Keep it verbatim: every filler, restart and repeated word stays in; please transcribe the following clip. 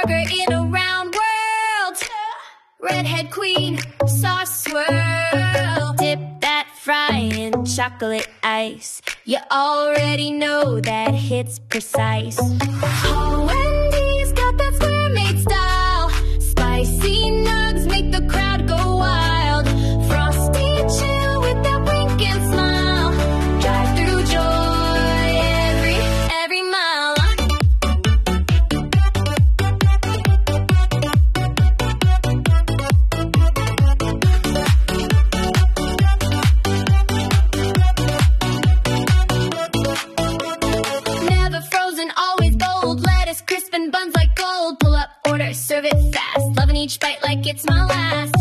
sugar in a round world. Redhead queen, sauce swirl. Dip that fry in chocolate ice. You already know that hits precise. Oh, Wendy's got that square made style. Spicy nugs make the crowd go wild. Frosty chill with that wink and smile. Drive through joy every, every mile. Never frozen, always bold. Lettuce, crisp and buns like gold. Pull up, order, serve it fast. Loving each bite like it's my last.